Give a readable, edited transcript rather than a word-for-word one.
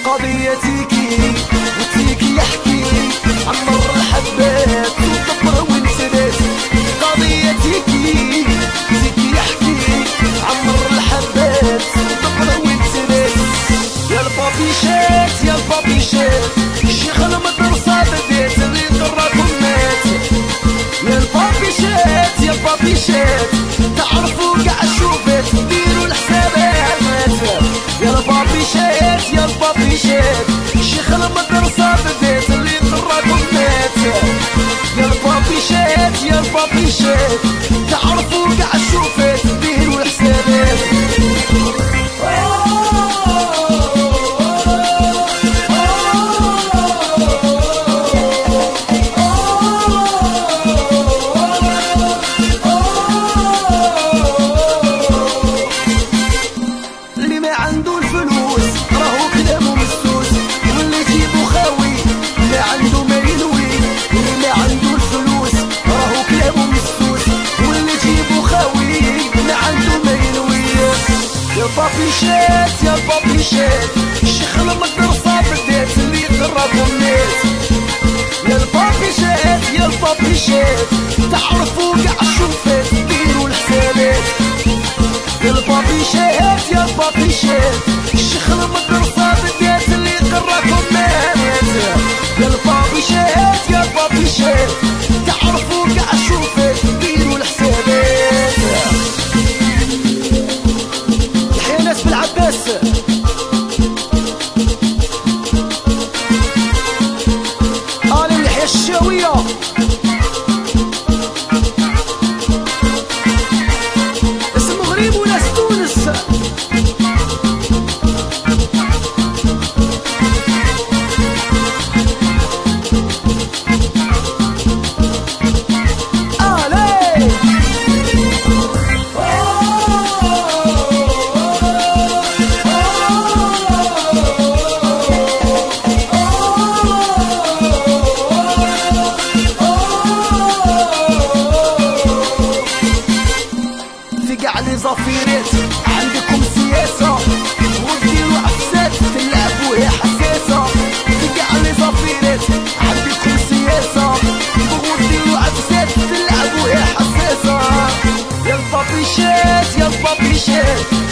قضية تيكي وتيكي يحكي عن مر الحبات وطبر وانسدات. قضية تيكي يحكي عن مر الحبات وطبر وانسدات. يا البابيشات يا البابيشات الشيخ المدرسة بدات اللي قراكم مات. يا البابيشات يا البابيشات تعرفوا كاع الشوفات ديروا الحسابات. يا البابيشات يا البابيشات الشيخ المدرسة بدات اللي قراكم مات. يا البابيشات يا البابيشات تعرفوا كاع الشوفات ديروا الحسابات. البابيشات يا البابيشات الشيخ المدرسة بدات اللي قراكم ناس. يا البابيشات يا البابيشات تعرفوا كاع الشوفات ديروا الحسابات. يا البابيشات يا البابيشات الشيخ المدرسة بدات اللي قراكم ناس. يا البابيشات يا البابيشات تعرفوا كاع الشوفات ديروا الحسابات. ناس بالعباس آل اللحية الشاوية اسم غريب وناس تونس. زفيرات عندكم سياسة وديروا عفسات تلعبوا هي حساسة. في كاع لي زفيرات عندكم سياسة وديروا عفسات تلعبوا هي حساسة. يا البابيشات يا البابيشات